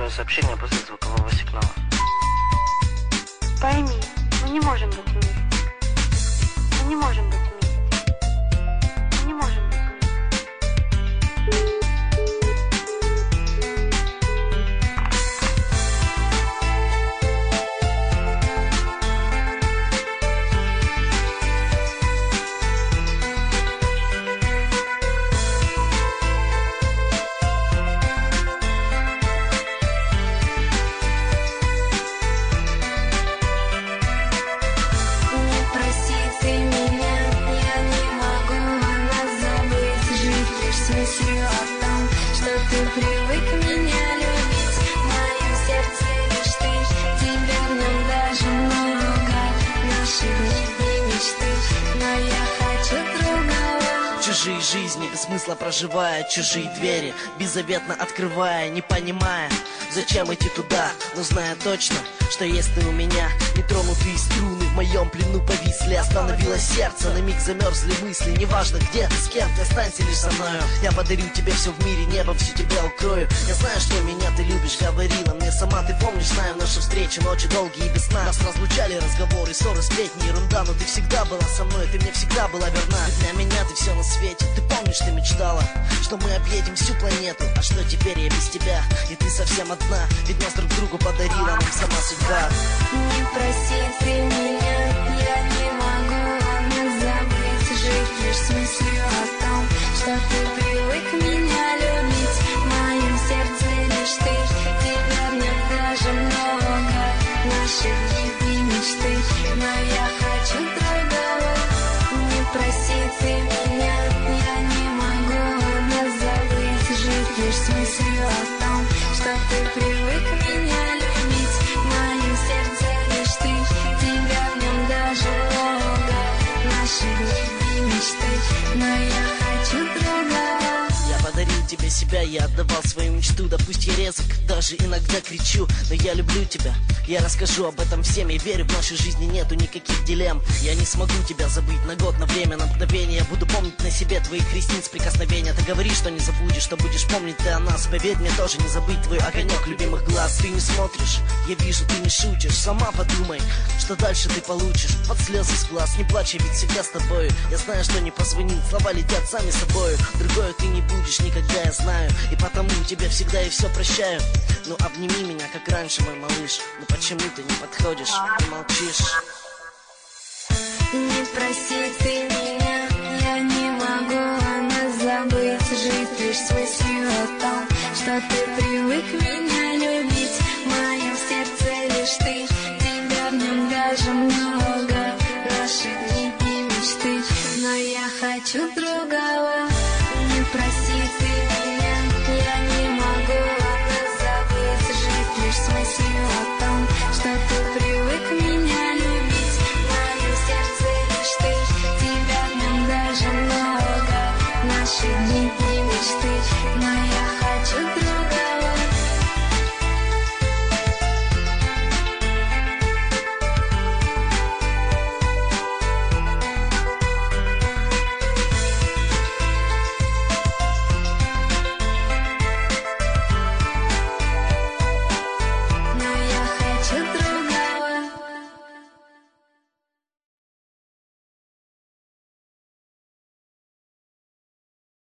мое сообщение после звукового сигнала. Пойми, мы не можем быть вместе. Мы не можем быть вместе. Мы не можем быть вместе. Мыслью о том, что ты привык меня любить, в моем сердце лишь ты, тебя в нем даже много, наши дни и мечты, но я хочу другого. Чужие жизни без смысла проживая, чужие двери беззаветно открывая, не понимая, зачем идти туда, но зная точно, что есть ты у меня. Нетронутые струны в моем плену повисли, остановилось сердце, на миг замерзли мысли. Неважно где ты, с кем ты, останься лишь со мною. Я подарю тебе все в мире, небом всю тебя укрою. Я знаю, что меня ты любишь, говорила мне сама. Ты помнишь, знаем наши встречи, ночи долгие и без сна. Нас разлучали разговоры, ссоры, сплетни, ерунда. Но ты всегда была со мной, ты мне всегда была верна. Ведь для меня ты все на свете. Ты помнишь, ты мечтала, что мы объедем всю планету. А что теперь я без тебя, и ты совсем одна. Ведь нас друг другу подарила нам сама судьба. Не проси ты меня, я не могу забыть, жить лишь с мыслью о том, что ты привык меня любить, в моем сердце лишь ты, тебя в нем даже много, наши дни и мечты, но я хочу другого. Не проси ты меня, я не могу забыть, жить лишь с мыслью о том, что ты привык меня любить, в моем сердце лишь ты, тебя в нем даже много, наши дни и мечты, но я хочу другого. Я подарил тебе себя, я отдавал свою мечту. Да пусть я резок, даже иногда кричу, но я люблю тебя, я расскажу об этом всем. Я верю, в нашей жизни нету никаких дилемм. Я не смогу тебя забыть на год, на время, на мгновение. Я буду помнить на себе твоих ресниц прикосновения. Ты говоришь, что не забудешь, что будешь помнить ты о нас. Поверь мне, тоже не забыть твой огонек любимых глаз. Ты не смотришь, я вижу, ты не шутишь. Сама подумай, что дальше ты получишь. Под слезы с глаз, не плачь, я ведь всегда с тобою. Я знаю, что не позвонит, слова летят сами собою. Другое ты не будешь никогда, я знаю, и потому тебе всегда и все прощаю. Ну обними меня, как раньше, мой малыш. Ну почему ты не подходишь и молчишь? Не проси ты меня, я не могу забыть, жить лишь с мыслью о том, что ты привык меня любить, в моем сердце лишь ты, тебя в нем даже много, наши дни и мечты, но я хочу другого. Не проси ты меня, я не могу забыть, жить лишь с мыслью о том, что ты привык меня любить, в моем сердце лишь ты, тебя в нем даже много, наши дни и мечты, но я хочу другого.